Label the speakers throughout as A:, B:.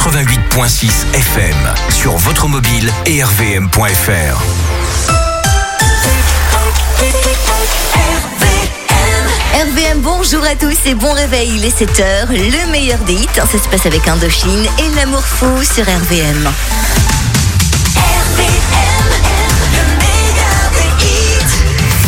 A: 88.6 FM sur votre mobile et rvm.fr.
B: RVM, bonjour à tous et bon réveil, il est 7h, le meilleur des hits, ça se passe avec Indochine et l'amour fou sur RVM. RVM, le meilleur des hits.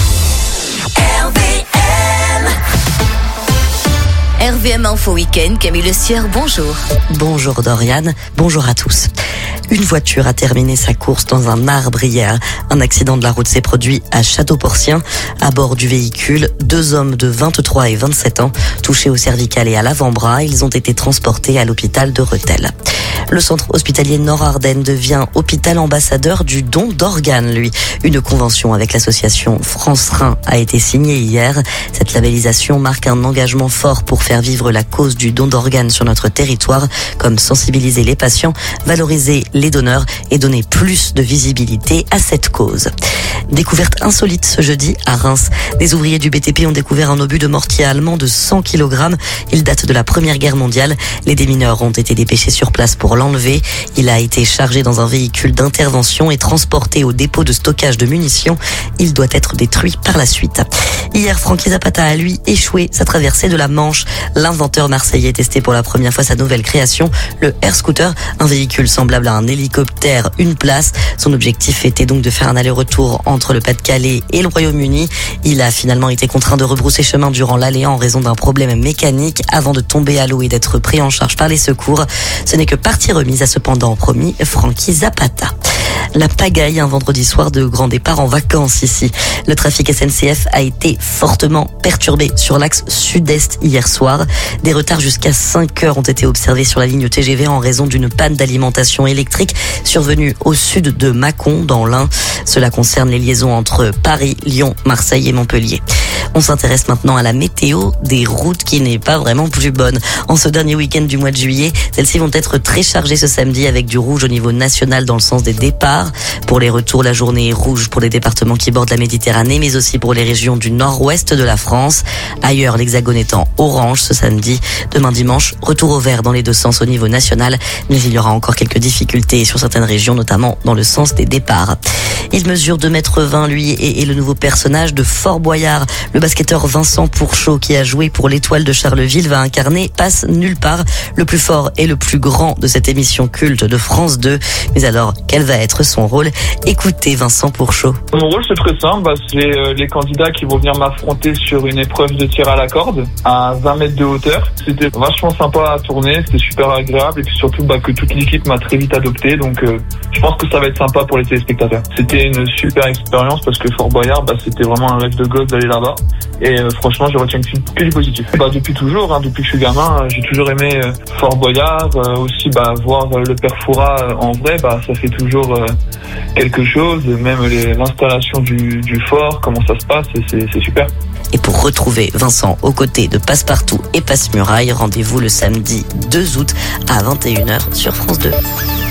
B: RVM Info Week-end, Camille Le Sieur, bonjour.
C: Bonjour Doriane, bonjour à tous. Une voiture a terminé sa course dans un arbre hier. Un accident de la route s'est produit à Château-Porcien. À bord du véhicule, 2 hommes de 23 et 27 ans, touchés au cervical et à l'avant-bras. Ils ont été transportés à l'hôpital de Rethel. Le centre hospitalier Nord-Ardennes devient hôpital ambassadeur du don d'organes, lui. Une convention avec l'association France Rein a été signée hier. Cette labellisation marque un engagement fort pour faire vivre la cause du don d'organes sur notre territoire, comme sensibiliser les patients, valoriser les donneurs et donner plus de visibilité à cette cause. Découverte insolite ce jeudi à Reims. Des ouvriers du BTP ont découvert un obus de mortier allemand de 100 kg. Il date de la Première Guerre mondiale. Les démineurs ont été dépêchés sur place pour l'enlever. Il a été chargé dans un véhicule d'intervention et transporté au dépôt de stockage de munitions. Il doit être détruit par la suite. Hier, Francky Zapata a lui échoué sa traversée de la Manche. L'inventeur marseillais testait pour la première fois sa nouvelle création, le Air Scooter, un véhicule semblable à un hélicoptère, une place. Son objectif était donc de faire un aller-retour entre le Pas-de-Calais et le Royaume-Uni. Il a finalement été contraint de rebrousser chemin durant l'allée en raison d'un problème mécanique avant de tomber à l'eau et d'être pris en charge par les secours. Ce n'est que partie remise, a cependant promis Francky Zapata. La pagaille, un vendredi soir de grand départ en vacances ici. Le trafic SNCF a été fortement perturbé sur l'axe sud-est hier soir. Des retards jusqu'à 5 heures ont été observés sur la ligne TGV en raison d'une panne d'alimentation électrique survenue au sud de Mâcon, dans l'Ain. Cela concerne les liaisons entre Paris, Lyon, Marseille et Montpellier. On s'intéresse maintenant à la météo des routes qui n'est pas vraiment plus bonne. En ce dernier week-end du mois de juillet, celles-ci vont être très chargées ce samedi avec du rouge au niveau national dans le sens des départs. Pour les retours, la journée est rouge pour les départements qui bordent la Méditerranée, mais aussi pour les régions du nord-ouest de la France. Ailleurs, l'Hexagone étant orange ce samedi. Demain dimanche, retour au vert dans les deux sens au niveau national, mais il y aura encore quelques difficultés sur certaines régions, notamment dans le sens des départs. Il mesure 2,20 m, lui, et est le nouveau personnage de Fort Boyard. Le basketteur Vincent Pourchaud, qui a joué pour l'Étoile de Charleville, va incarner Passe nulle part, le plus fort et le plus grand de cette émission culte de France 2. Mais alors, quel va être son rôle? Écoutez Vincent Pourchaud.
D: Mon rôle, c'est très simple. C'est les candidats qui vont venir m'affronter sur une épreuve de tir à la corde à 20 mètres de hauteur. C'était vachement sympa à tourner, c'était super agréable et puis surtout que toute l'équipe m'a très vite adopté. Donc je pense que ça va être sympa pour les téléspectateurs. C'était une super expérience parce que Fort Boyard, c'était vraiment un rêve de gosse d'aller là-bas. Et franchement, je retiens que du positif. Depuis toujours, depuis que je suis gamin, j'ai toujours aimé Fort Boyard. Aussi, voir le père Fouras en vrai, ça fait toujours quelque chose. Même l'installation du fort, comment ça se passe, c'est super.
C: Et pour retrouver Vincent aux côtés de Passepartout et Passe-Muraille, rendez-vous le samedi 2 août à 21h sur France 2.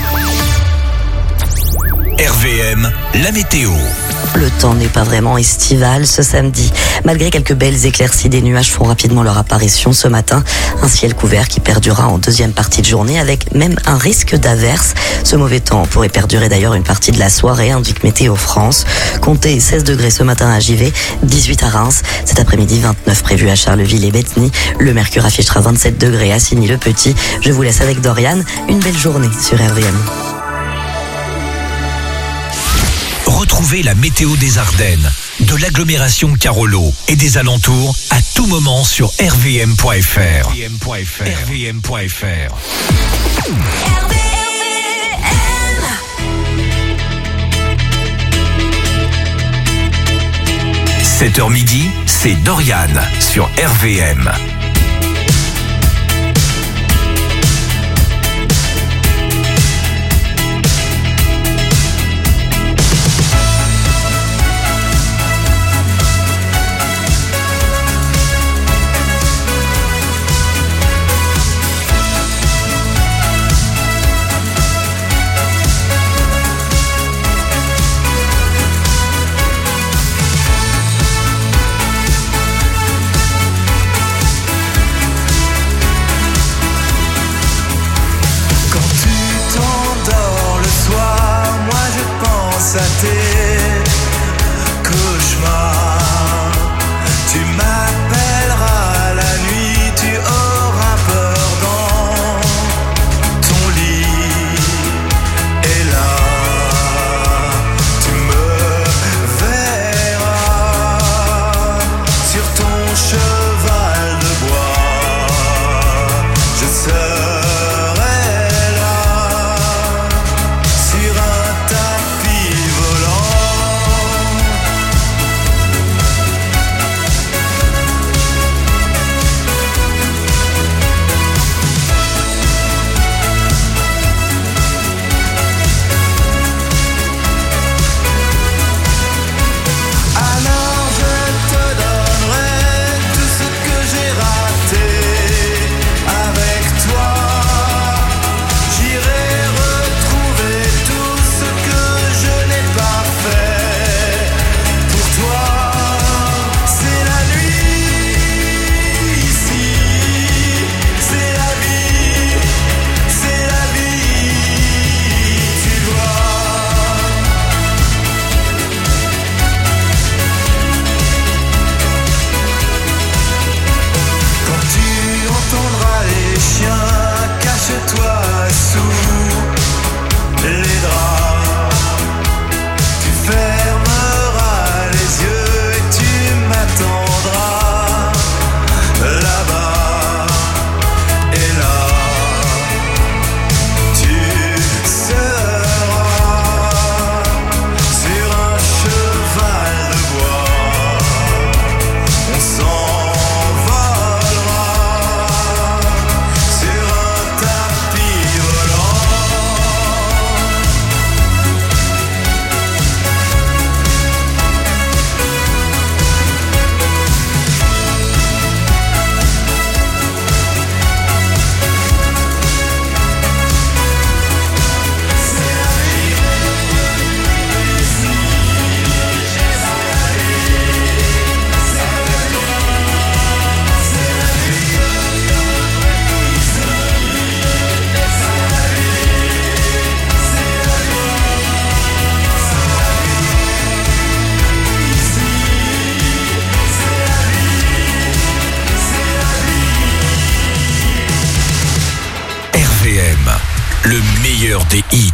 A: RVM, la météo.
C: Le temps n'est pas vraiment estival ce samedi. Malgré quelques belles éclaircies, des nuages font rapidement leur apparition ce matin. Un ciel couvert qui perdurera en deuxième partie de journée avec même un risque d'averse. Ce mauvais temps pourrait perdurer d'ailleurs une partie de la soirée, indique Météo France. Comptez 16 degrés ce matin à Givet, 18 à Reims. Cet après-midi, 29 prévus à Charleville et Bétheny. Le mercure affichera 27 degrés à Signy-le-Petit. Je vous laisse avec Doriane. Une belle journée sur RVM.
A: Retrouvez la météo des Ardennes, de l'agglomération Carolo et des alentours à tout moment sur rvm.fr. rvm.fr. 7h midi, c'est Doriane sur RVM.
E: à tes cauchemars. Tu m'appelleras la nuit, tu auras peur dans ton lit. Et là, tu me verras sur ton cheval de bois. Je serai là sur un tapis volant. Alors je te donnerai tout ce que j'ai raté avec toi. J'irai retrouver tout ce que je n'ai pas fait pour toi. C'est la nuit ici, c'est la vie, tu vois. Quand tu entendras les chiens, cache-toi sous les draps. Tu fermeras les yeux et tu m'attendras là-bas. Et là, tu seras sur un cheval de bois. On s'envolera sur un tapis volant.
A: RVM, le meilleur des hits.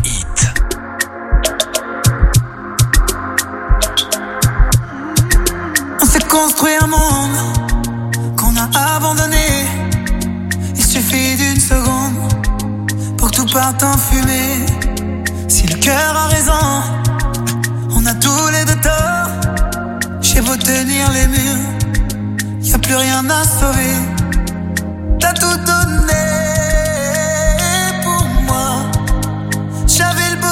E: On s'est construit un monde qu'on a abandonné. Il suffit d'une seconde pour que tout parte en fumée. Si le cœur a raison, on a tous les deux tort. J'ai beau tenir les murs, y a plus rien à sauver. T'as tout donné pour moi. J'avais le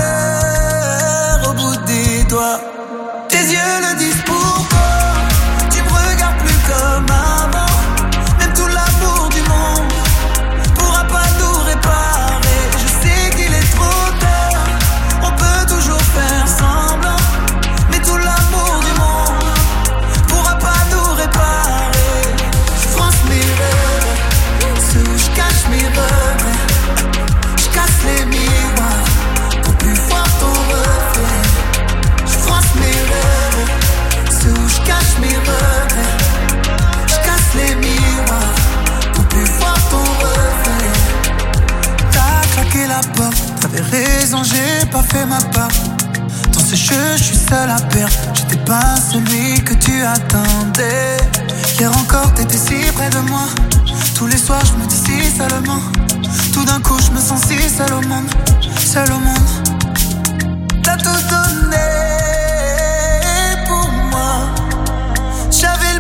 E: bonheur au bout des doigts. Tes yeux le disent pourquoi. Tu me regardes plus comme avant. Même tout l'amour du monde pourra pas nous réparer. Je sais qu'il est trop tard. On peut toujours faire semblant. Mais tout l'amour du monde pourra pas nous réparer. Je France mes rêves, ceux où je cache mes regrets. Je casse les miroirs pour plus voir ton reflet. Je France mes rêves, ceux où je cache mes regrets. Je casse les miroirs pour plus voir ton reflet. T'as claqué la porte, t'avais raison, j'ai pas fait ma part. Dans ce jeu, je suis seul à perdre. J'étais pas celui que tu attendais. Hier encore, t'étais si près de moi. Tous les soirs, je me dis si seulement. Tout d'un coup, je me sens si seul au monde. Seul au monde. T'as tout donné pour moi. J'avais le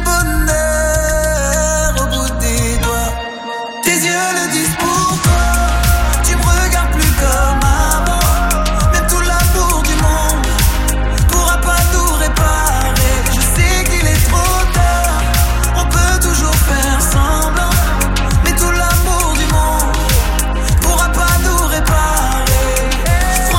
E: bonheur au bout des doigts. Tes yeux le disent pourquoi. Tu me regardes plus comme avant. Même tout l'amour du monde pourra pas nous réparer. Je sais qu'il est trop tard. On peut toujours faire semblant. Mais tout l'amour du monde pourra pas nous réparer. Je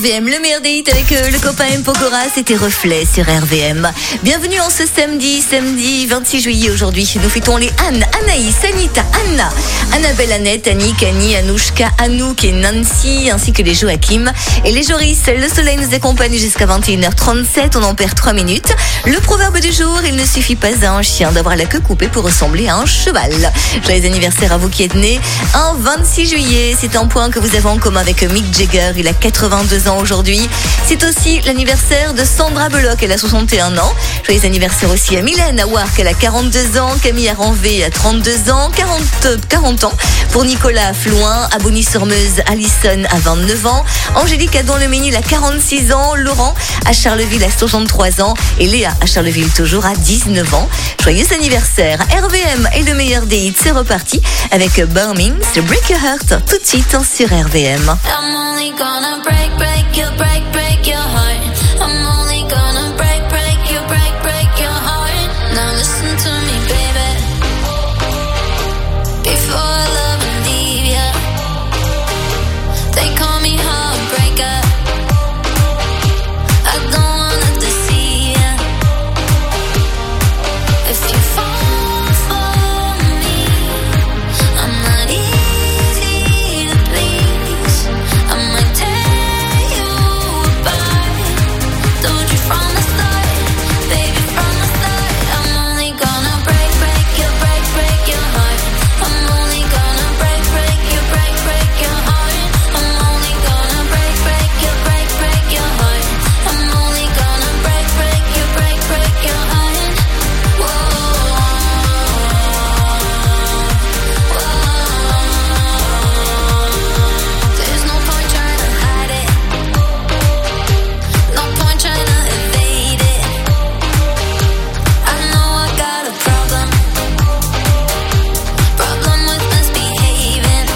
B: RVM, le meilleur des hits avec le copain M. Pokora, c'était Reflet sur RVM. Bienvenue en ce samedi 26 juillet aujourd'hui. Nous fêtons les Anne, Anaïs, Anita, Anna, Annabelle, Annette, Annick, Annie, Anouchka, Anouk et Nancy, ainsi que les Joachim et les Joris. Le soleil nous accompagne jusqu'à 21h37, on en perd 3 minutes. Le proverbe du jour, il ne suffit pas à un chien d'avoir la queue coupée pour ressembler à un cheval. Joyeux anniversaire à vous qui êtes nés un 26 juillet. C'est un point que vous avez en commun avec Mick Jagger, il a 82 ans aujourd'hui. C'est aussi l'anniversaire de Sandra Bullock, elle a 61 ans. Joyeux anniversaire aussi à Mylène Awark, elle a 42 ans. Camille Aranvé a 32 ans, 40 ans. Pour Nicolas Flouin, à Bonny-sur-Meuse, Alison a 29 ans. Angélique Adon-le-Ménil a 46 ans. Laurent à Charleville a 63 ans. Et Léa à Charleville toujours à 19 ans. Joyeux anniversaire. RVM et le meilleur des hits, c'est reparti avec Burning, c'est Break Your Heart, tout de suite sur RVM.
F: I'm only gonna break your heart. I'm only gonna break your heart. Now listen to me, baby. Before I love and leave ya, they call me heartbreaker. I don't wanna deceive ya. If you fall for me, I'm not easy to please. I might tear you apart. Told you from the start, baby, from the start. I'm only gonna break your heart. I'm only gonna break your heart. I'm only gonna break your heart. I'm only gonna break your heart. Whoa, there's no point trying to hide it. No point trying to evade it. I know I got a problem with misbehaving.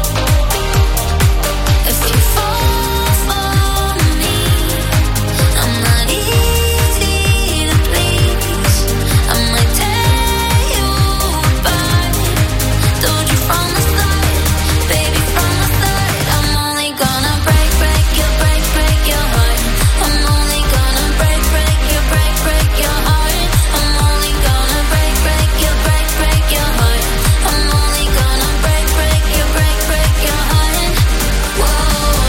F: If you fall for me, I'm not easy to please. I might tear you apart. Told you from the start, baby, from the start. I'm only gonna break your heart. I'm only gonna break your heart. I'm only gonna break your heart. I'm only gonna break your heart. Whoa,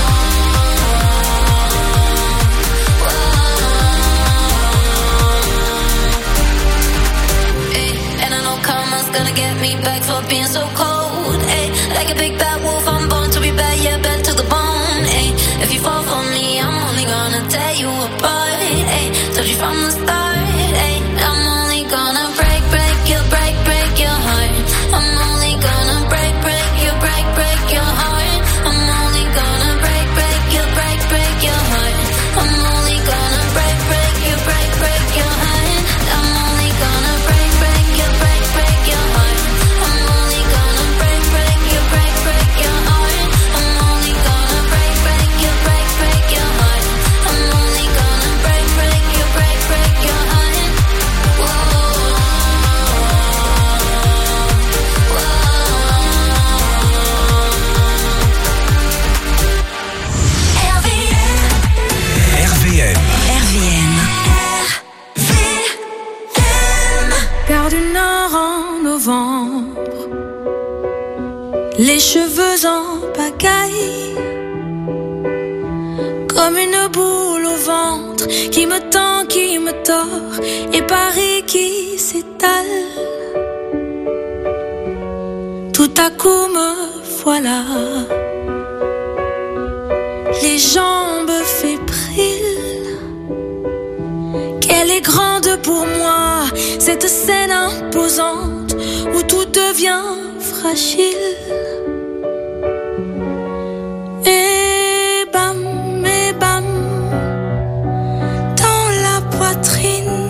F: and I know karma's gonna get me back for being so cold. Like a big bad wolf, I'm born to be bad, yeah, bad to the bone. If you fall for me, I'm only gonna tear you apart. Told you from the start, I'm only gonna break your heart. I'm only gonna break your heart. I'm only gonna break your heart. I'm only gonna break your heart. I'm only gonna break your heart. I'm only gonna break your heart. I'm only gonna break your heart. I'm only gonna break your heart. Whoa,
A: RVM.
G: Gare du Nord en novembre, les cheveux en pagaille, comme une boule au ventre qui me tend, qui me tord, et Paris qui s'étale. Tout à coup me voilà, les jambes fébriles. Qu'elle est grande pour moi, cette scène imposante où tout devient fragile. Et bam, dans la poitrine.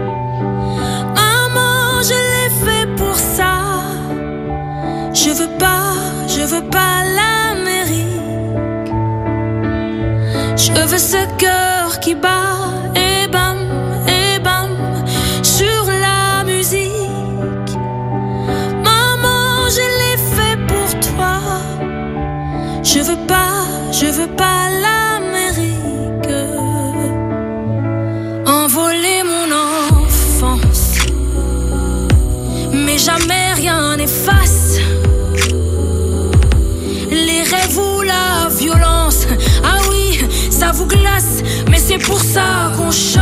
G: Maman, je l'ai fait pour ça. Je veux pas l'Amérique. Je veux ce cœur qui bat. Et bam, sur la musique. Maman, je l'ai fait pour toi. Je veux pas l'Amérique. c'est pour ça qu'on chante.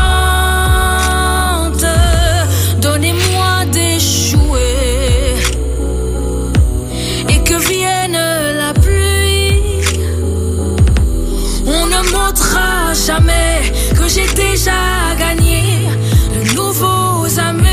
G: Donnez-moi d'échouer et que vienne la pluie. On ne montrera jamais que j'ai déjà gagné de nouveaux amis.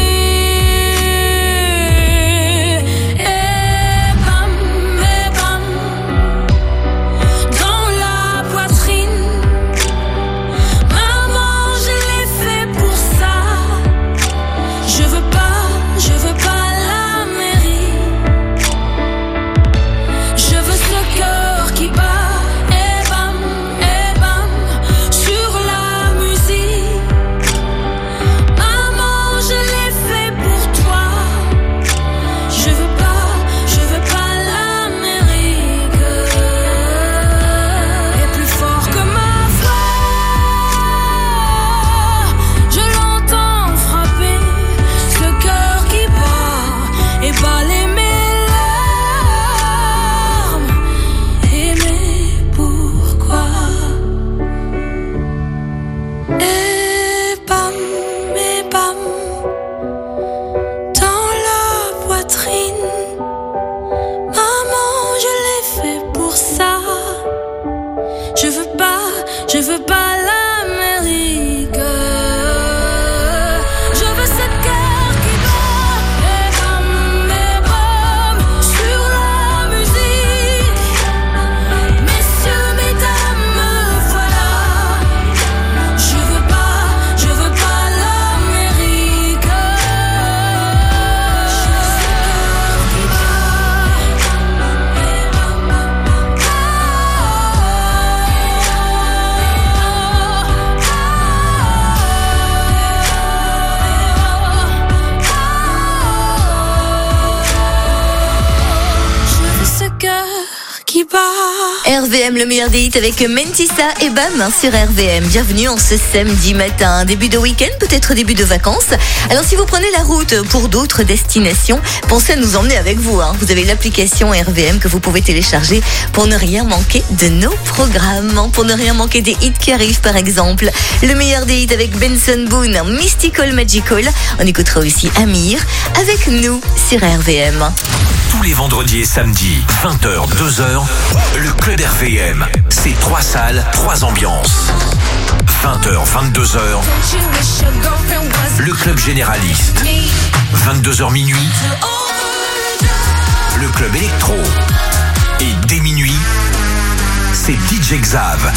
B: RVM, le meilleur des hits avec Mentissa et Bam sur RVM. Bienvenue en ce samedi matin, début de week-end, peut-être début de vacances. Alors si vous prenez la route pour d'autres destinations, pensez à nous emmener avec vous. Vous avez l'application RVM que vous pouvez télécharger pour ne rien manquer de nos programmes, pour ne rien manquer des hits qui arrivent par exemple. Le meilleur des hits avec Benson Boone, Mystical Magical. On écoutera aussi Amir avec nous sur RVM.
A: Tous les vendredis et samedis, 20h, 2h, le Club RVM. C'est 3 salles, 3 ambiances. 20h, 22h, le Club Généraliste. 22h minuit, le Club Électro. Et dès minuit, c'est DJ Xav.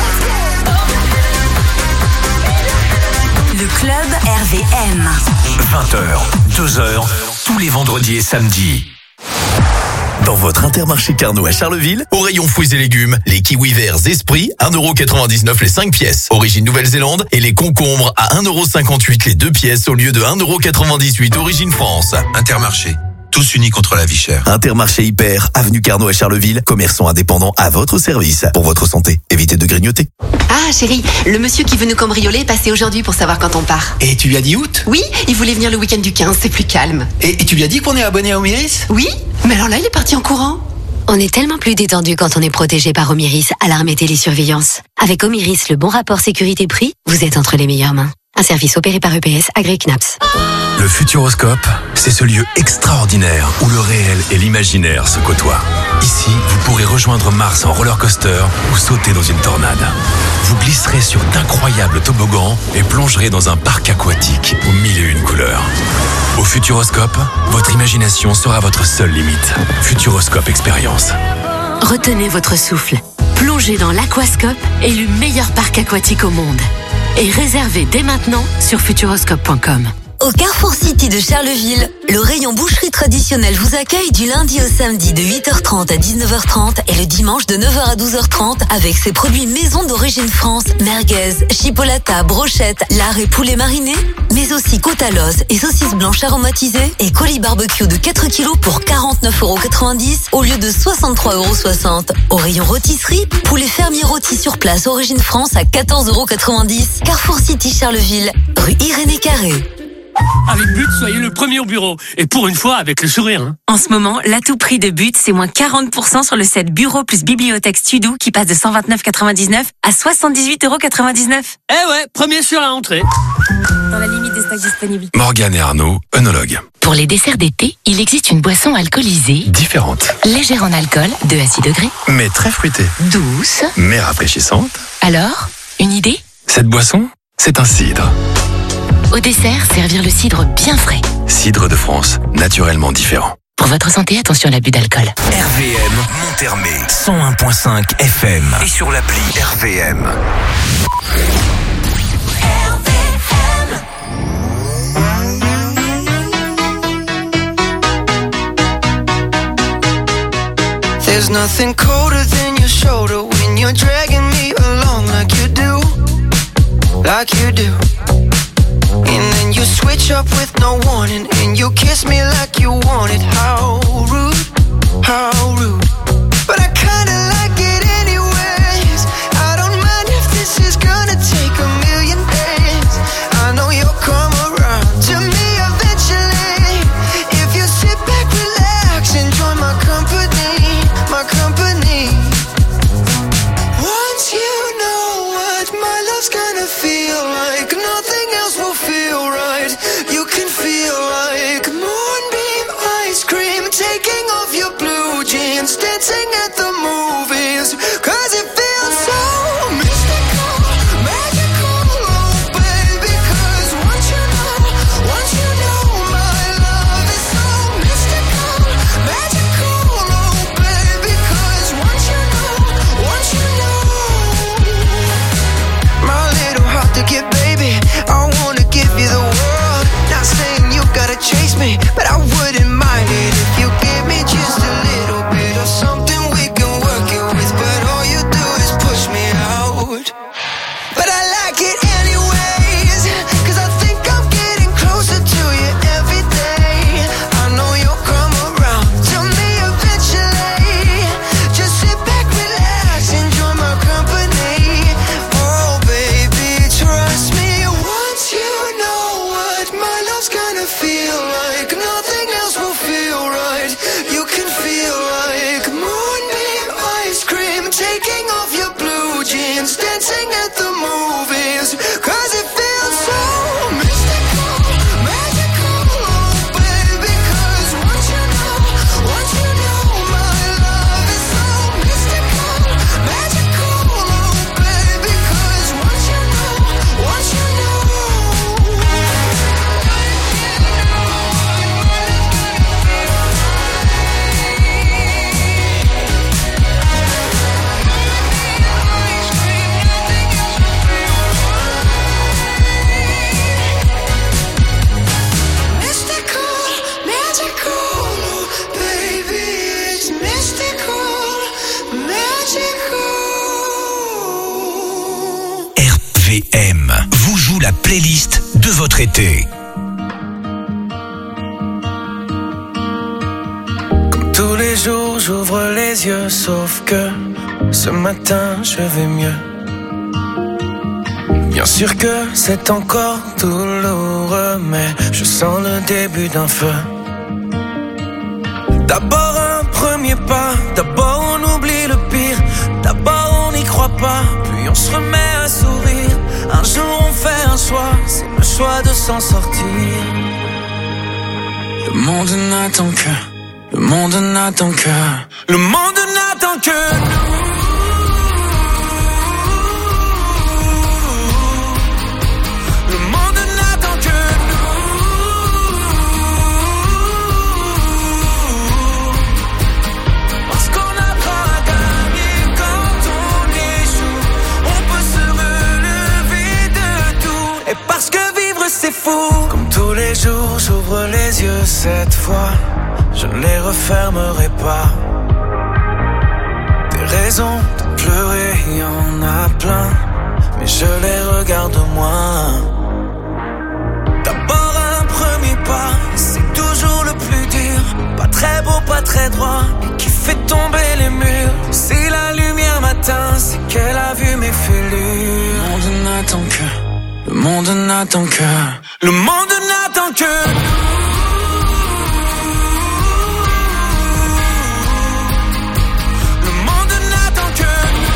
H: Le Club RVM.
A: 20h, 2h, tous les vendredis et samedis. Dans votre Intermarché Carnot à Charleville, au rayon fruits et légumes, les kiwis verts Esprit, 1,99€ les 5 pièces, origine Nouvelle-Zélande, et les concombres à 1,58€ les 2 pièces au lieu de 1,98€ origine France.
I: Intermarché, tous unis contre la vie chère.
A: Intermarché Hyper, avenue Carnot à Charleville, commerçants indépendants à votre service. Pour votre santé, évitez de grignoter.
J: Ah chérie, le monsieur qui veut nous cambrioler est passé aujourd'hui pour savoir quand on part.
K: Et tu lui as dit août?
J: Oui, il voulait venir le week-end du 15, c'est plus calme.
K: Et tu lui as dit qu'on est abonné à Omiris?
J: Oui, mais alors là il est parti en courant.
L: On est tellement plus détendu quand on est protégé par Omiris, alarme et télésurveillance. Avec Omiris, le bon rapport sécurité-prix, vous êtes entre les meilleures mains. Un service opéré par EPS, agréé CNAPS.
I: Le Futuroscope, c'est ce lieu extraordinaire où le réel et l'imaginaire se côtoient. Ici, vous pourrez rejoindre Mars en roller coaster ou sauter dans une tornade. Vous glisserez sur d'incroyables toboggans et plongerez dans un parc aquatique aux 1001 couleurs. Au Futuroscope, votre imagination sera votre seule limite. Futuroscope Expérience.
L: Retenez votre souffle. Plongez dans l'Aquascope, élu meilleur parc aquatique au monde. Et réservez dès maintenant sur futuroscope.com.
H: Au Carrefour City de Charleville, le rayon boucherie traditionnelle vous accueille du lundi au samedi de 8h30 à 19h30 et le dimanche de 9h à 12h30 avec ses produits maison d'origine France, merguez, chipolata, brochettes, lard et poulet mariné, mais aussi côte à l'os et saucisses blanches aromatisées et colis barbecue de 4 kg pour 49,90€ au lieu de 63,60€. Au rayon rôtisserie, poulet fermier rôti sur place origine France à 14,90€. Carrefour City Charleville, rue Irénée Carré.
M: Avec But, soyez le premier au bureau. Et pour une fois, avec le sourire. Hein.
N: En ce moment, l'atout prix de But, c'est moins 40% sur le set bureau plus bibliothèque Studio qui passe de 129,99 à 78,99 €.
M: Eh ouais, premier sur la entrée.
N: Dans la limite des stocks disponibles.
I: Morgane et Arnaud, œnologues.
O: Pour les desserts d'été, il existe une boisson alcoolisée.
I: Différente.
O: Légère en alcool, 2 à 6 degrés.
I: Mais très fruitée.
O: Douce.
I: Mais rafraîchissante.
O: Alors, une idée ?
I: Cette boisson, c'est un cidre.
O: Au dessert, servir le cidre bien frais.
I: Cidre de France, naturellement différent.
O: Pour votre santé, attention à l'abus d'alcool.
A: RVM Monthermé 101.5 FM et sur l'appli RVM.
E: There's nothing colder than your shoulder when you're dragging me along like you do, like you do. And then you switch up with no warning and you kiss me like you want it. How rude, how rude. But I kinda like it anyways. I don't mind if this is gonna take a million days. I know you'll come around to me eventually. If you sit back, relax, enjoy my company, my company. Once you know what my love's gonna feel like, nothing else will feel right. You can feel like moonbeam ice cream, taking off your blue jeans, dancing at the movies, 'cause it feels so mystical, magical, oh baby, 'cause once you know my love is so mystical, magical, oh baby, 'cause once you know my little heart to give, baby, I wanna give you the world. Not saying you gotta chase me, but I wouldn't mind it if you give me just a little bit of something we can work it with. But all you do is push me out. But I like it anyways, 'cause I think I'm getting closer to you every day. I know you'll come around to me eventually. Just sit back, relax, enjoy my company. Oh baby, trust me. Once you know what my love's gonna feel like, nothing else will feel right. You can feel like moonbeam ice cream, taking off your blue jeans, dancing at the movies, 'cause it feels so mystical, magical, oh baby, 'cause once you know my love is so mystical, magical, oh baby, 'cause once you know mystical, magical, oh baby, it's mystical, magical.
A: RVM vous joue la playlist de votre été.
E: Comme tous les jours, j'ouvre les yeux, sauf que ce matin, je vais mieux. Bien sûr que c'est encore douloureux, mais je sens le début d'un feu. D'abord un premier pas, d'abord on oublie le pire, d'abord on n'y croit pas, puis on se remet à sourire. Un jour on fait un choix, c'est le choix de s'en sortir. Le monde n'attend que, le monde n'attend que, le monde n'attend que nous. Le monde n'attend que nous. Parce qu'on apprend à gagner quand on échoue. On peut se relever de tout. Et parce que vivre c'est fou. Comme tous les jours, j'ouvre les yeux cette fois. Je ne les refermerai pas. Des raisons de pleurer, y en a plein. Mais je les regarde moins. D'abord un premier pas, c'est toujours le plus dur. Pas très beau, pas très droit, et qui fait tomber les murs. Si la lumière m'atteint, c'est qu'elle a vu mes fêlures. Le monde n'attend que, le monde n'attend que, le monde n'attend n'attend que le monde n'attend que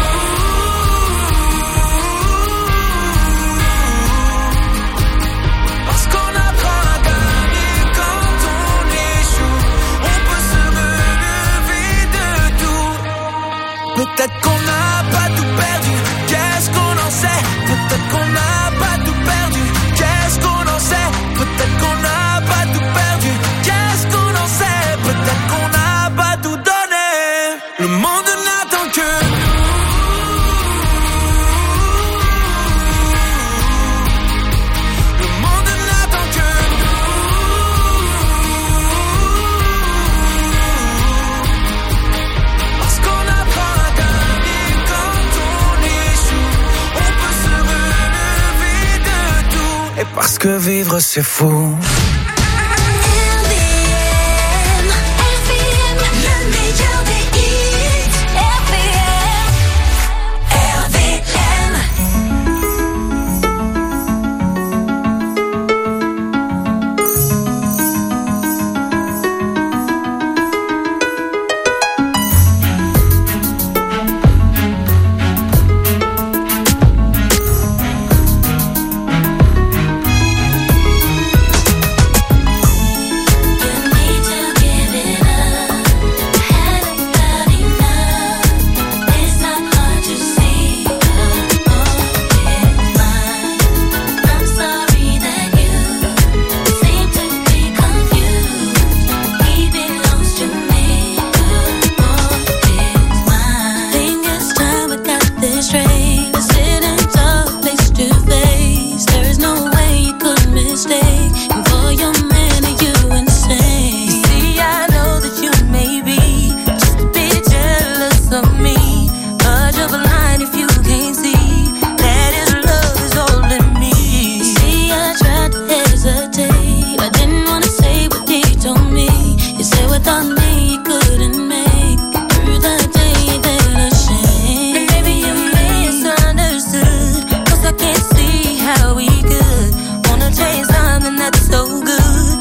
E: parce qu'on apprend à gagner quand on échoue. On peut se relever de tout. Peut-être qu'on n'a pas tout perdu. Qu'est-ce qu'on en sait? Peut-être qu'on n'a pas tout perdu. Qu'est-ce qu'on en sait? Peut-être qu'on n'a pas tout perdu. Qu'est-ce qu'on en sait? Peut-être qu'on n'a pas tout donné. Le monde n'attend que le monde n'attend que parce qu'on apprend à gagner quand on échoue. On peut se relever de tout. Et parce que vivre c'est fou.
G: How we could wanna taste something that's so good.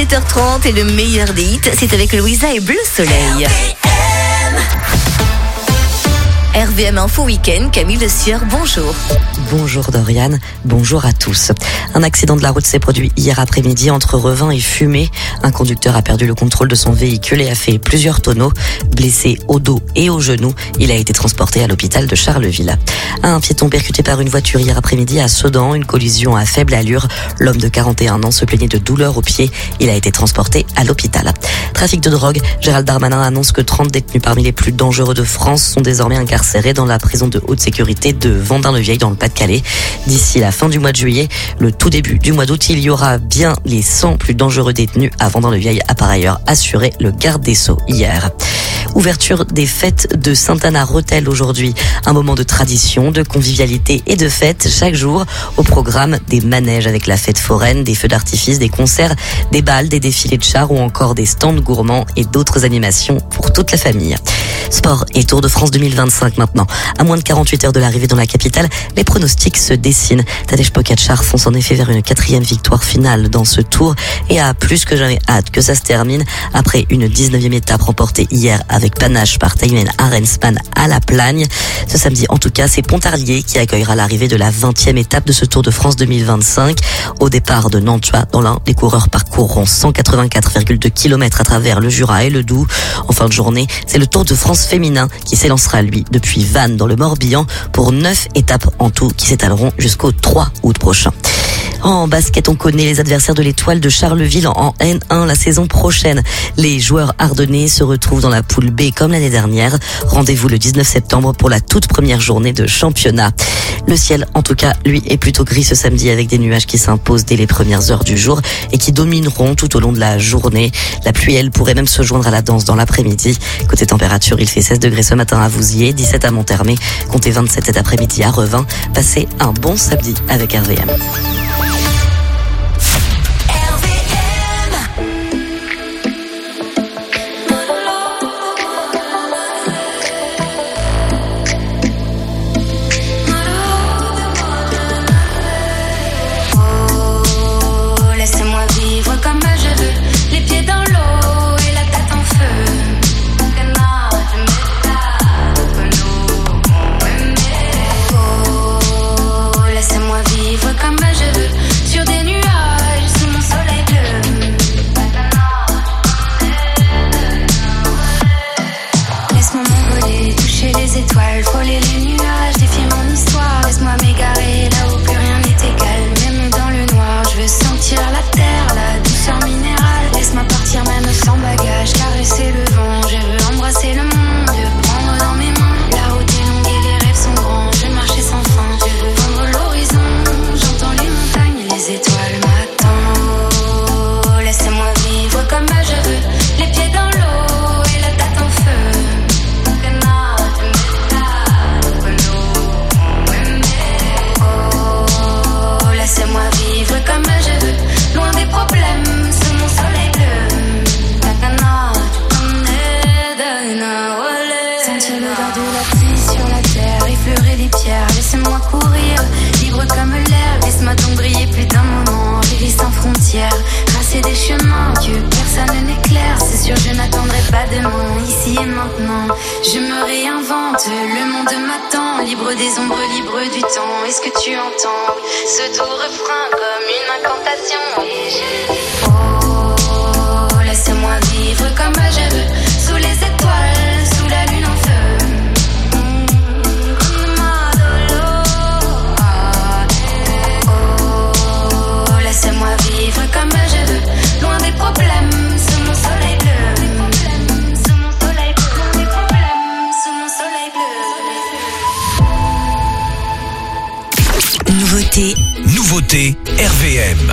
B: 18h30 et le meilleur des hits, c'est avec Louisa et Bleu Soleil. RVM Info Week-end, Camille Le Sieur, bonjour.
C: Bonjour Dorian, bonjour à tous. Un accident de la route s'est produit hier après-midi entre Revin et Fumé. Un conducteur a perdu le contrôle de son véhicule et a fait plusieurs tonneaux. Blessé au dos et au genou, il a été transporté à l'hôpital de Charleville. Un piéton percuté par une voiture hier après-midi à Sedan, une collision à faible allure. L'homme de 41 ans se plaignait de douleurs aux pieds. Il a été transporté à l'hôpital. Trafic de drogue, Gérald Darmanin annonce que 30 détenus parmi les plus dangereux de France sont désormais incarcérés dans la prison de haute sécurité de Vendin-le-Vieil dans le Pas-de-Calais. D'ici la fin du mois de juillet, le tout début du mois d'août, il y aura bien les 100 plus dangereux détenus à Vendin-le-Vieil, a par ailleurs assuré le garde des Sceaux hier. Ouverture des fêtes de Sainte-Anne-à-Rethel aujourd'hui. Un moment de tradition, de convivialité et de fête chaque jour. Au programme des manèges avec la fête foraine, des feux d'artifice, des concerts, des bals, des défilés de chars ou encore des stands gourmands et d'autres animations pour toute la famille. Sport et Tour de France 2025 maintenant. À moins de 48 heures de l'arrivée dans la capitale, les pronostics se dessinent. Tadej Pogačar fonce en effet vers une 4e victoire finale dans ce tour et a plus que jamais hâte que ça se termine après une 19e étape remportée hier avec panache par Thymen Arensman à La Plagne. Ce samedi, en tout cas, c'est Pontarlier qui accueillera l'arrivée de la 20e étape de ce Tour de France 2025. Au départ de Nantua, dans l'Ain, les coureurs parcourront 184,2 km à travers le Jura et le Doubs. En fin de journée, c'est le Tour de France féminin qui s'élancera, lui, depuis Vannes dans le Morbihan pour 9 étapes en tout qui s'étaleront jusqu'au 3 août prochain. En basket, on connaît les adversaires de l'Étoile de Charleville en N1 la saison prochaine. Les joueurs ardennais se retrouvent dans la poule B comme l'année dernière. Rendez-vous le 19 septembre pour la toute première journée de championnat. Le ciel, en tout cas, lui, est plutôt gris ce samedi avec des nuages qui s'imposent dès les premières heures du jour et qui domineront tout au long de la journée. La pluie, elle, pourrait même se joindre à la danse dans l'après-midi. Côté température, il fait 16 degrés ce matin à Vouziers, 17 à Monthermé, comptez 27 cet après-midi à Revin. Passez un bon samedi avec RVM.
G: Tracer des chemins que personne n'éclaire. C'est sûr, je n'attendrai pas demain, ici et maintenant. Je me réinvente, le monde m'attend. Libre des ombres, libre du temps. Est-ce que tu entends ce doux refrain comme une incantation? Et je dis oh, laissez-moi vivre comme je veux, sous les étoiles, sous la lune en feu. Laissez-moi vivre comme je veux, loin des problèmes, sous mon soleil bleu. Sous mon soleil bleu, loin des problèmes, sous mon soleil bleu.
A: Nouveauté RVM.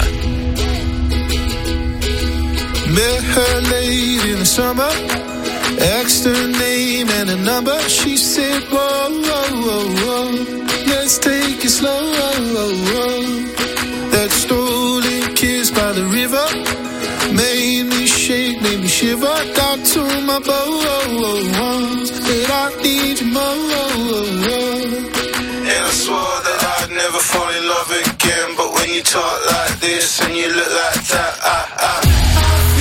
P: Met her late in the summer, asked her name and a number. She said, whoa, whoa, whoa, whoa, let's take it slow. That stolen kiss by the river made me shake, made me shiver. Down to my bones, said I need you more. And I swore that I'd never fall in love again. But when you talk like this and you look like that, I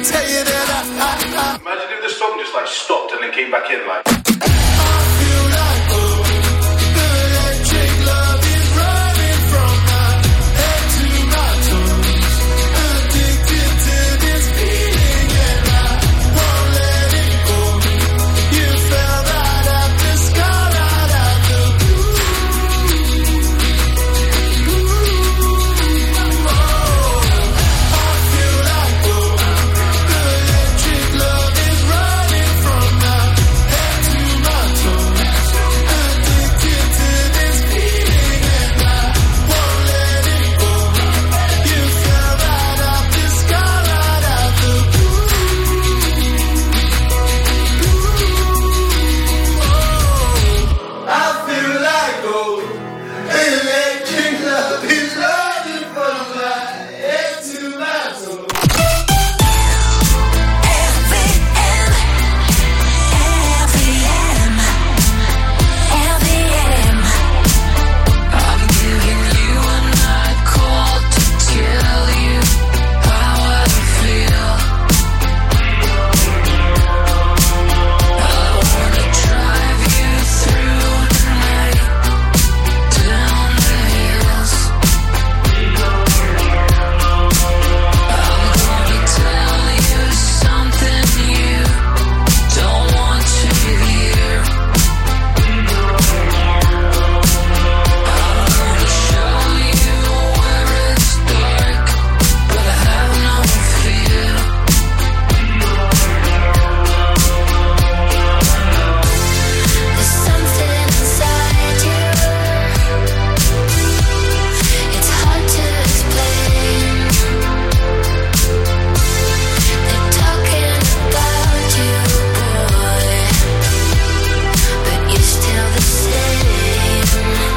P: tell you that I
Q: Imagine if the song just like stopped and then came back in like.
P: feel like the electric love is running from my head to my toes. Addicted to this feeling and I won't let it go. You fell right out the sky, right out the blue. I feel like the electric love is running from my head to my toes. Addicted to this feeling and I won't let it go. You fell right out the sky, right out the blue. I feel like gold. Electric love is running from my head to my toes.
F: I'm giving you a night call to tell you how I feel. I wanna drive you through the night, down the hills. I'm gonna tell you something you don't want to hear. I'm gonna show you where it's dark, but I have no fear. There's something inside you. It's hard to explain. They're talking about you, boy, but you're still the same.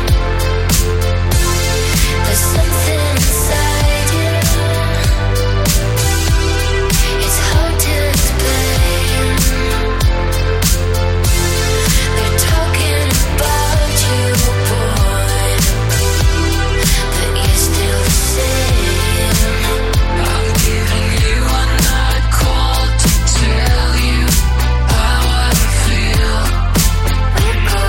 F: There's something inside you. It's hard to explain. They're talking about you, boy, but you're still the same. I'm giving you a night call to tell you how I feel. I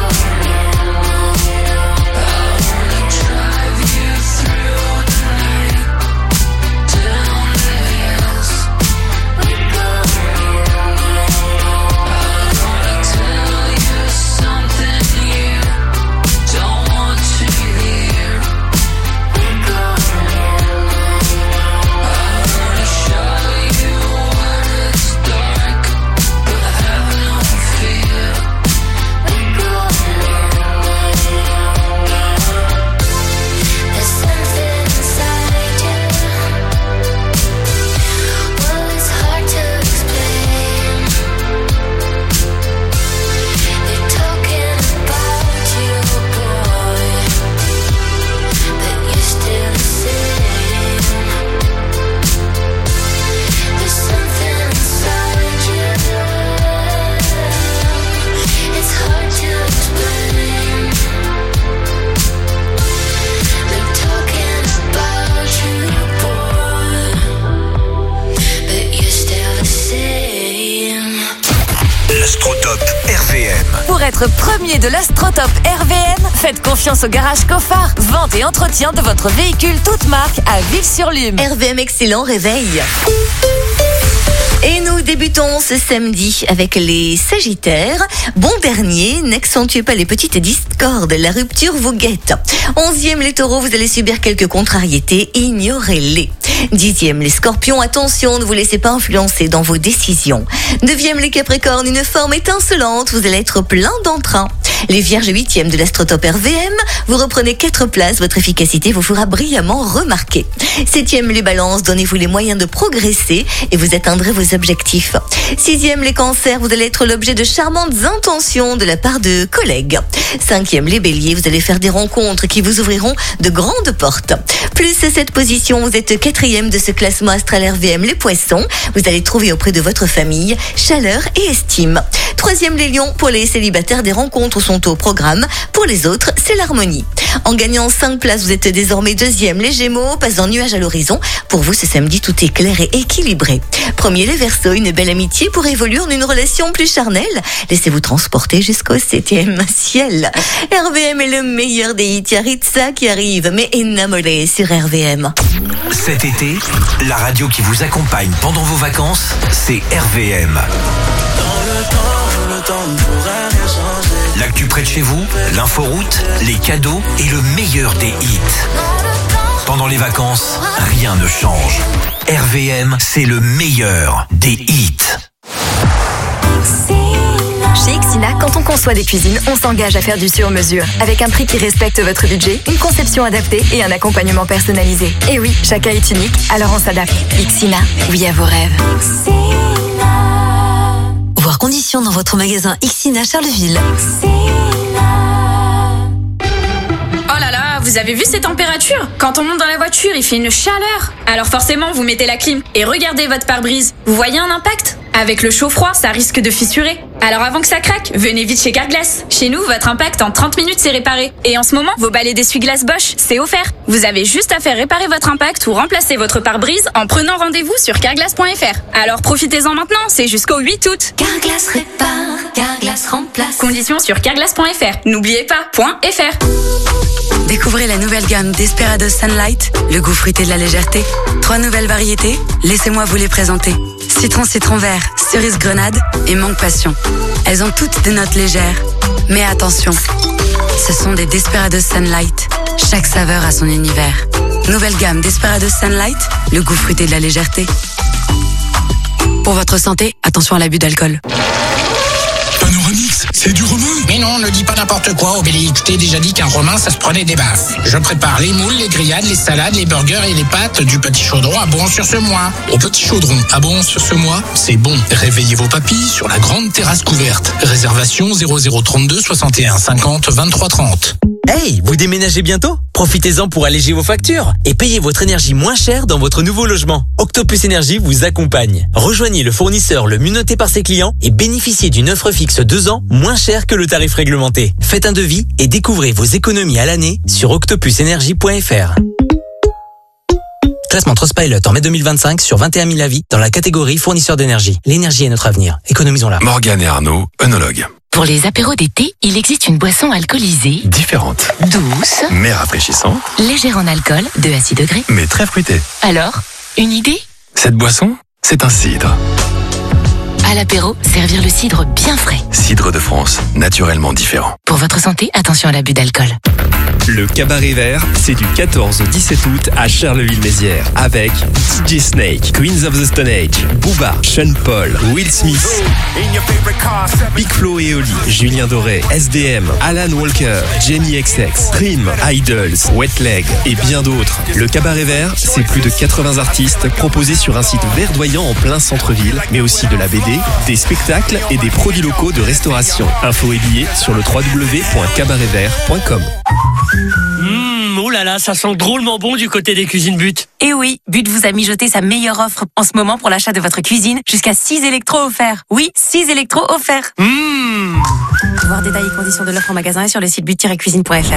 F: wanna drive you through the night, down the hills. I'm gonna tell you something you don't want to hear. I'm gonna show you where it's dark, but I have no fear. There's something inside you. Well, it's hard to explain. They're talking about you, boy, but you're still the same. There's something inside you. It's hard to explain. They're talking about you, boy, but you're still the same.
A: L'Astrotop RVM.
N: Pour être premier de l'Astrotop RVM, faites confiance au garage Coffard. Vente et entretien de votre véhicule toute marque à Ville-sur-Lume.
B: RVM excellent réveil. Et nous débutons ce samedi avec les Sagittaires. Bon dernier, n'accentuez pas les petites discordes, la rupture vous guette. 11e, les Taureaux, vous allez subir quelques contrariétés, ignorez-les. 10e, les Scorpions, attention, ne vous laissez pas influencer dans vos décisions. 9e, les Capricornes, une forme étincelante, vous allez être plein d'entrain. Les Vierges, 8e de l'Astrotop RVM, vous reprenez 4 places, votre efficacité vous fera brillamment remarquer. 7e, les Balances, donnez-vous les moyens de progresser et vous atteindrez vos objectifs. 6e, les Cancers, vous allez être l'objet de charmantes intentions de la part de collègues. 5e, les Béliers, vous allez faire des rencontres qui vous ouvriront de grandes portes. Plus cette position, vous êtes 4e 4e de ce classement astral RVM, les poissons. Vous allez trouver auprès de votre famille chaleur et estime. 3e, les lions. Pour les célibataires, des rencontres sont au programme. Pour les autres, c'est l'harmonie. En gagnant 5 places, vous êtes désormais 2e. Les gémeaux passent d'un nuage à l'horizon. Pour vous, ce samedi, tout est clair et équilibré. 1er, les verseaux. Une belle amitié pour évoluer en une relation plus charnelle. Laissez-vous transporter jusqu'au 7e ciel. RVM est le meilleur des hits. Il y a Ritza qui arrive, mais Enamoré sur RVM.
A: Cet été, la radio qui vous accompagne pendant vos vacances, c'est RVM. L'actu près de chez vous, l'inforoute, les cadeaux et le meilleur des hits. Pendant les vacances, rien ne change. RVM, c'est le meilleur des hits.
R: Chez Ixina, quand on conçoit des cuisines, on s'engage à faire du sur-mesure, avec un prix qui respecte votre budget, une conception adaptée et un accompagnement personnalisé. Et oui, chacun est unique, alors on s'adapte. Ixina, oui à vos rêves.
H: Voir conditions dans votre magasin Ixina Charleville.
S: Oh là là, vous avez vu ces températures? Quand on monte dans la voiture, il fait une chaleur. Alors forcément, vous mettez la clim et regardez votre pare-brise. Vous voyez un impact? Avec le chaud-froid, ça risque de fissurer. Alors avant que ça craque, venez vite chez Carglass. Chez nous, votre impact en 30 minutes c'est réparé. Et en ce moment, vos balais d'essuie-glace Bosch, c'est offert. Vous avez juste à faire réparer votre impact ou remplacer votre pare-brise en prenant rendez-vous sur carglass.fr. Alors profitez-en maintenant, c'est jusqu'au 8 août.
H: Carglass répare, Carglass remplace.
S: Conditions sur carglass.fr. N'oubliez pas, .fr.
T: Découvrez la nouvelle gamme Desperados Sunlight, le goût fruité de la légèreté. 3 nouvelles variétés, laissez-moi vous les présenter. Citron vert, cerise grenade et mangue passion. Elles ont toutes des notes légères. Mais attention, ce sont des Desperados Sunlight. Chaque saveur a son univers. Nouvelle gamme Desperados Sunlight, le goût fruité de la légèreté. Pour votre santé, attention à l'abus d'alcool.
U: Panoramix, c'est du romain.
V: Mais non, ne dis pas n'importe quoi, Obélix. Je t'ai déjà dit qu'un romain, ça se prenait des baffes. Je prépare les moules, les grillades, les salades, les burgers et les pâtes du Petit Chaudron à Bon-sur-Semois.
U: Au Petit Chaudron à Bon-sur-Semois, c'est bon. Réveillez vos papilles sur la grande terrasse couverte. Réservation 0032 61 50 23 30.
W: Hey, vous déménagez bientôt? Profitez-en pour alléger vos factures et payez votre énergie moins cher dans votre nouveau logement. Octopus Énergie vous accompagne. Rejoignez le fournisseur le mieux noté par ses clients et bénéficiez d'une offre fixe 2 ans moins chère que le tarif réglementé. Faites un devis et découvrez vos économies à l'année sur octopusenergie.fr. Classement Trustpilot en mai 2025 sur 21 000 avis dans la catégorie fournisseur d'énergie. L'énergie est notre avenir. Économisons-la.
I: Morgane et Arnaud, œnologues.
O: Pour les apéros d'été, il existe une boisson alcoolisée,
I: Différente,
O: douce,
I: mais rafraîchissante,
O: légère en alcool, de à 6 degrés.
I: mais très fruitée.
O: Alors, une idée?
I: Cette boisson, c'est un cidre.
O: À l'apéro, servir le cidre bien frais.
I: Cidre de France, naturellement différent.
O: Pour votre santé, attention à l'abus d'alcool.
X: Le Cabaret Vert, c'est du 14 au 17 août à Charleville-Mézières avec DJ Snake, Queens of the Stone Age, Booba, Sean Paul, Will Smith, Big Flo et Oli, Julien Doré, SDM, Alan Walker, Jamie XX, Trim, Idols, Wet Leg et bien d'autres. Le Cabaret Vert, c'est plus de 80 artistes proposés sur un site verdoyant en plein centre-ville, mais aussi de la BD, des spectacles et des produits locaux de restauration. Infos et billets sur le www.cabaretvert.com.
M: Oh là là, ça sent drôlement bon du côté des cuisines But.
N: Et oui, But vous a mijoté sa meilleure offre en ce moment pour l'achat de votre cuisine, jusqu'à 6 électros offerts. Oui, 6 électros offerts. Voir détails et conditions de l'offre en magasin et sur le site but-cuisine.fr.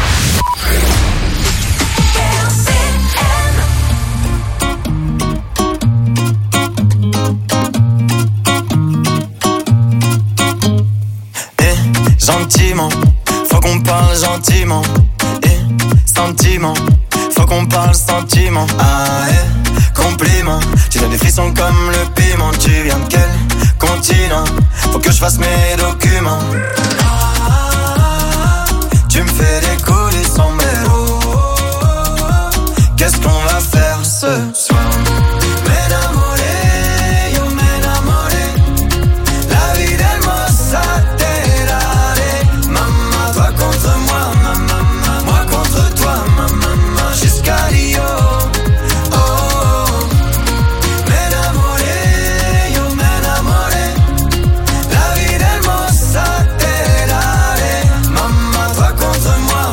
Y: Gentiment, faut qu'on parle gentiment. Sentiment, faut qu'on parle sentiment. Ah, compliment, tu donnes des frissons comme le piment. Tu viens de quel continent? Faut que je fasse mes documents. Tu me fais décoller sans mélo. Qu'est-ce qu'on va faire ce soir? Moi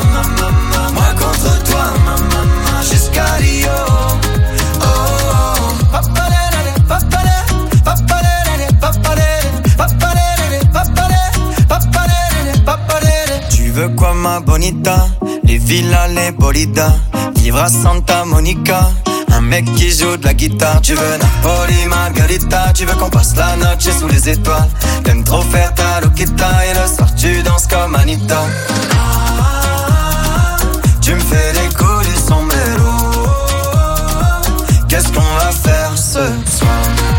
Y: Cabernet Bolida, vivre à Santa Monica. Un mec qui joue de la guitare, tu veux Napoli Margarita, tu veux qu'on passe la noche sous les étoiles. T'aimes trop faire ta loquita et le soir tu danses comme Anita. Tu me fais des coups du sombrero. Qu'est-ce qu'on va faire ce soir?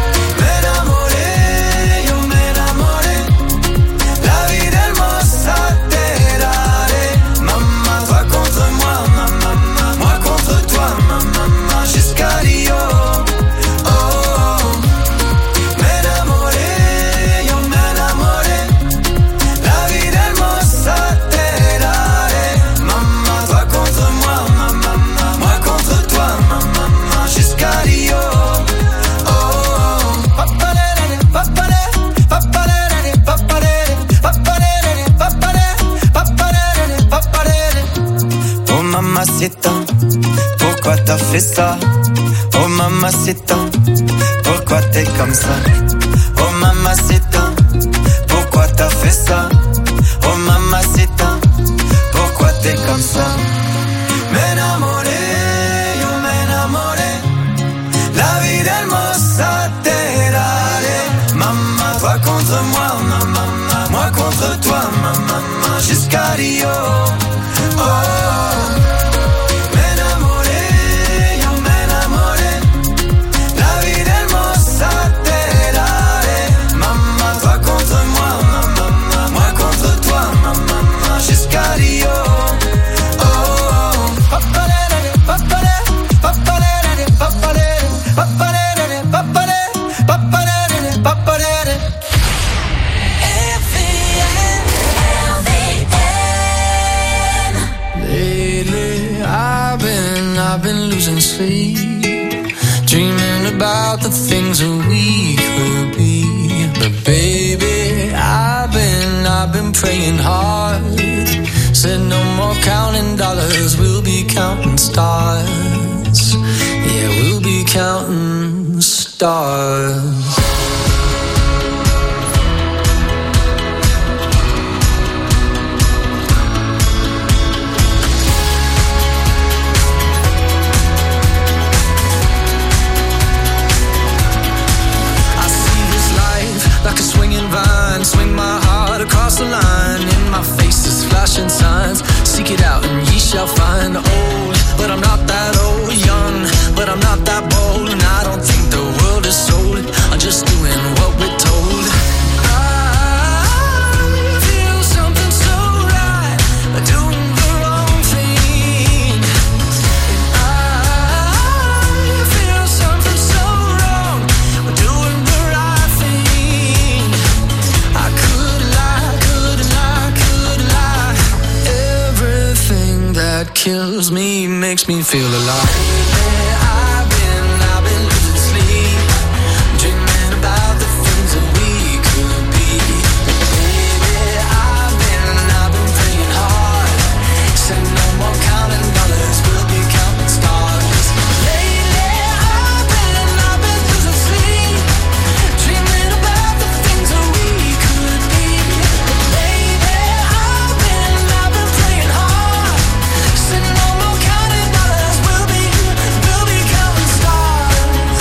Y: Mamacita, pourquoi t'as fait ça? Oh mamacita, pourquoi t'es comme ça? Oh mamacita, pourquoi t'as fait ça? Oh mamacita, pourquoi t'es comme ça? M'enamoré, yo m'enamoré, la vida hermosa te daré. Maman, toi contre moi, maman, moi contre toi, maman, jusqu'à Rio. Oh.
D: Dreaming about the things that we could be. But baby, I've been praying hard. Said no more counting dollars, we'll be counting stars. Yeah, we'll be counting stars. Like a swinging vine, swing my heart across the line. In my face is flashing signs. Seek it out and ye shall find. Old, but I'm not that old. Young, but I'm not that bold. And I don't think the world is sold. I'm just doing what we're told. I feel something so right, but doing the wrong thing. And I feel something so wrong, but doing the right thing. I could lie. Everything that kills me makes me feel alive. I've been losing sleep, dreaming about the things that we could be. Baby, I've been praying hard. Said no more counting dollars, we'll be counting stars. Lately, I've been losing sleep, dreaming about the things that we could be. Baby, I've been praying hard. Said no more counting dollars, we'll be counting stars.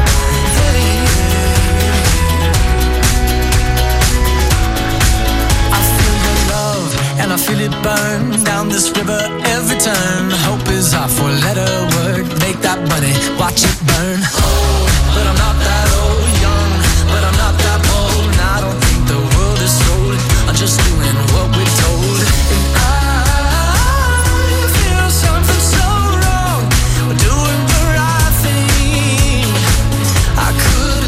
D: I feel your love and I feel it burn down this river every turn. Hope is our four-letter word. Make that money, watch it burn. Old, but I'm not that old. Young, but I'm not that bold. And I don't think the world is sold. I'm just doing what we're told. And I feel something so wrong. We're doing the right thing. I could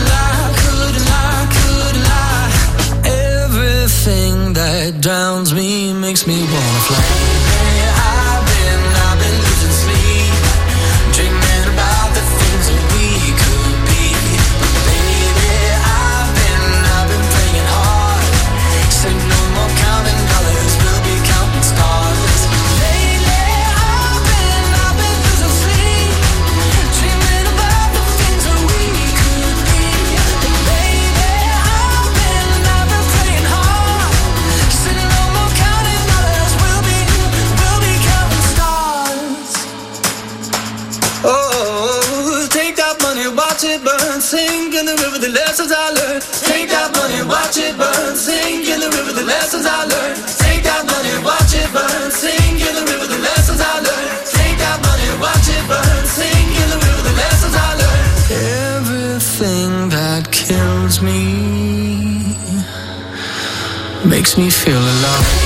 D: lie. Everything that drowns me makes me wanna fly. I've been losing sleep, dreaming about the things that we could be. But baby, I've been praying hard. Say no more counting dollars, we'll be counting stars. Lately, I've been losing sleep, dreaming about the things that we could be. But baby, I've been praying hard. Say no more counting dollars, we'll be Sink in the river, the lessons I learned. Take that money and watch it burn. Sink in the river, the lessons I learned. Take that money and watch it burn. Sink in the river, the lessons I learned. Take that money and watch it burn. Sink in the river, the lessons I learned. Everything that kills me makes me feel alive.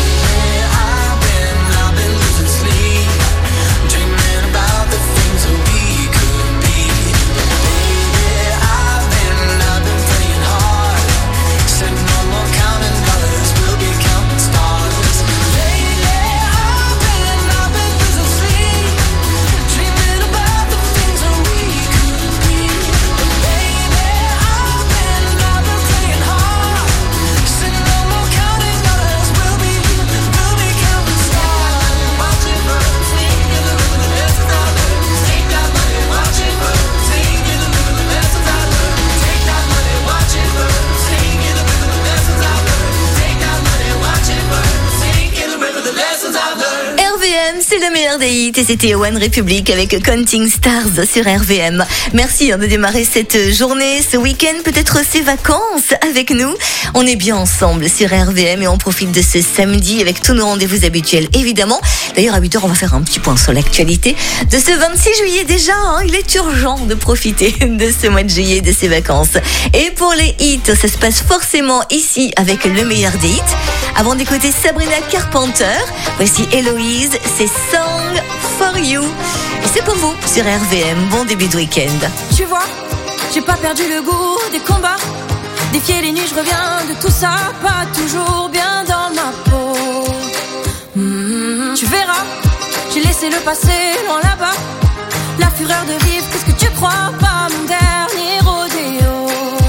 B: C'est le meilleur des hits et c'était One Republic avec Counting Stars sur RVM. Merci de démarrer cette journée, ce week-end, peut-être ces vacances avec nous. On est bien ensemble sur RVM et on profite de ce samedi avec tous nos rendez-vous habituels, évidemment. D'ailleurs, à 8h, on va faire un petit point sur l'actualité de ce 26 juillet déjà. Il est urgent de profiter de ce mois de juillet, de ces vacances. Et pour les hits, ça se passe forcément ici avec le meilleur des hits. Avant d'écouter Sabrina Carpenter, voici Héloïse, c'est Song for You. Et c'est pour vous sur RVM. Bon début de week-end.
G: Tu vois, j'ai pas perdu le goût des combats. Défier les nuits, je reviens de tout ça. Pas toujours bien dans ma peau. Tu verras, j'ai laissé le passé loin là-bas. La fureur de vivre, qu'est-ce que tu crois? Pas mon dernier rodéo.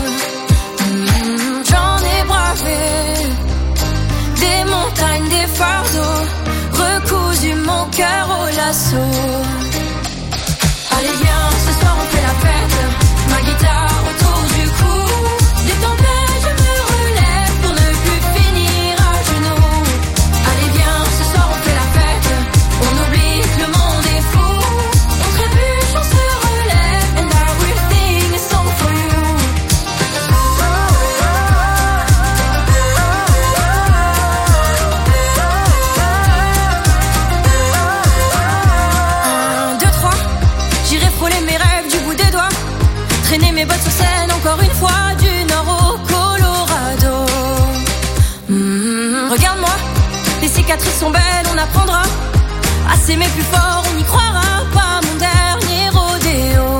G: J'en ai bravé des montagnes, des fardeaux, recousu mon cœur au lasso. Allez viens, ce soir on fait la fête. Ma guitare autour du cou. Des tempêtes, je me relève pour ne plus finir à genoux. Allez viens, ce soir on fait la fête. On oublie que le monde est fou. On trébuche, on se relève. And I will sing a song for you. 1, 2, 3. J'irai frôler mes rêves du bout des doigts. Traîner mes bottes sur scène encore une fois. Du nord au Colorado. Regarde-moi, les cicatrices sont belles, on apprendra à s'aimer plus fort, on y croira. Pas mon dernier rodéo.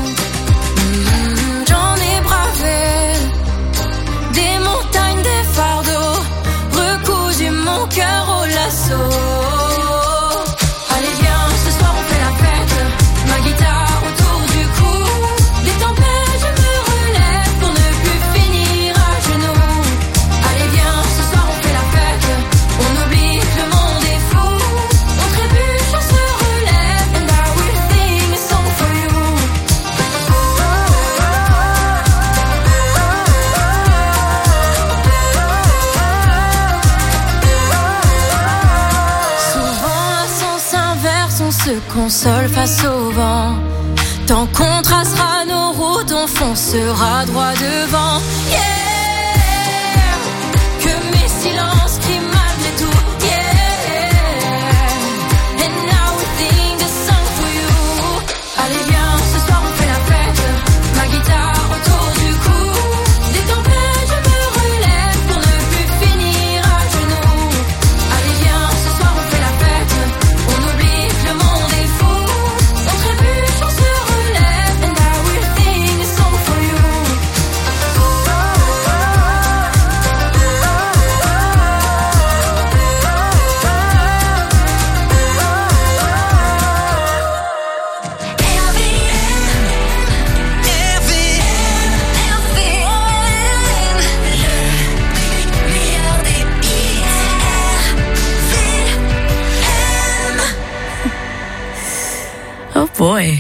G: J'en ai bravé des montagnes, des fardeaux, recousu mon cœur au lasso. Allez viens, ce soir on fait la fête. Ma guitare autour du cou. Des tempêtes, je me relève pour ne plus finir à genoux. Allez viens, ce soir on fait la fête. On oublie que le monde est fou. On trébuche, on se relève. And I will sing a song for you. 'Souvent, à sens inverse, on se console face au vent. Tant qu'on tracera nos routes, on foncera droit devant. Yeah! Que mes silences crient malgré tout. Yeah! And now we sing a song for you. Allez viens, ce soir on fait la fête. Ma guitare autour du cou. Des tempêtes, je me relève pour ne plus finir à genoux. Allez viens, ce soir on fait la fête. On oublie que le monde est fou. On trébuche, on se relève. And I will sing a song for you.
N: Oh boy.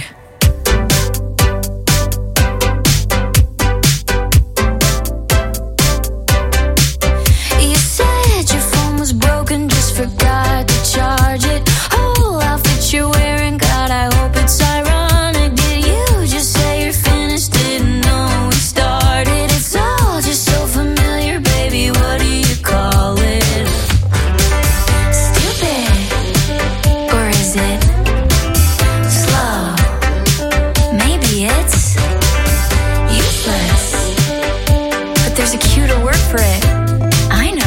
G: You said your phone was broken, just forgot to charge it. Whole outfit you're wearing, God, I hope it's ironic. Did you just say you're finished? Didn't know desperate. I know.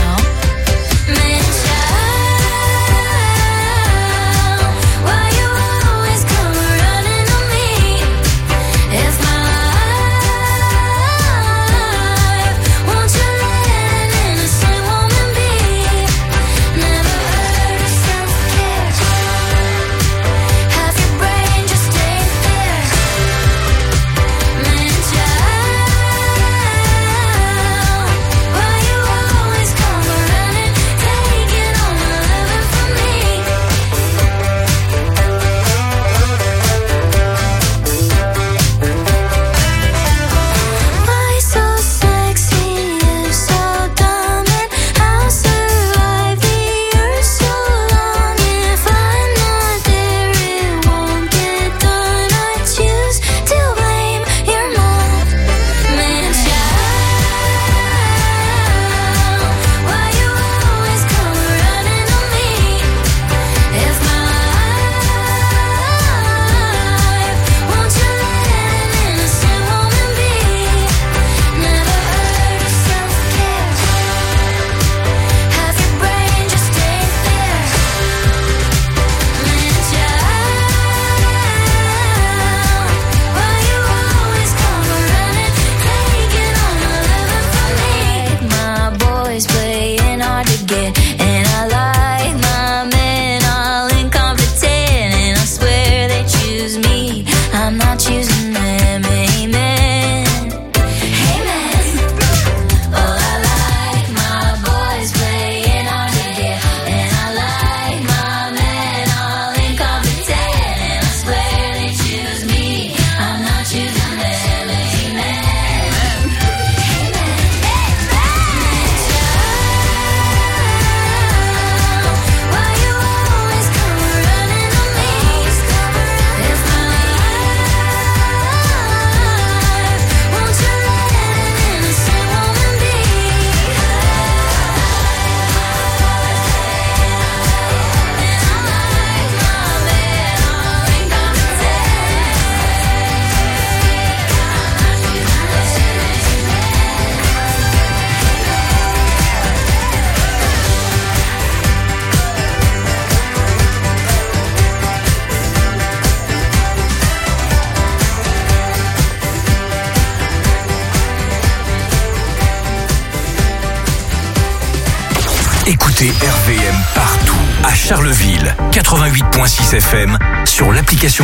A: Écoutez RVM partout, à Charleville, 88.6 FM, sur l'application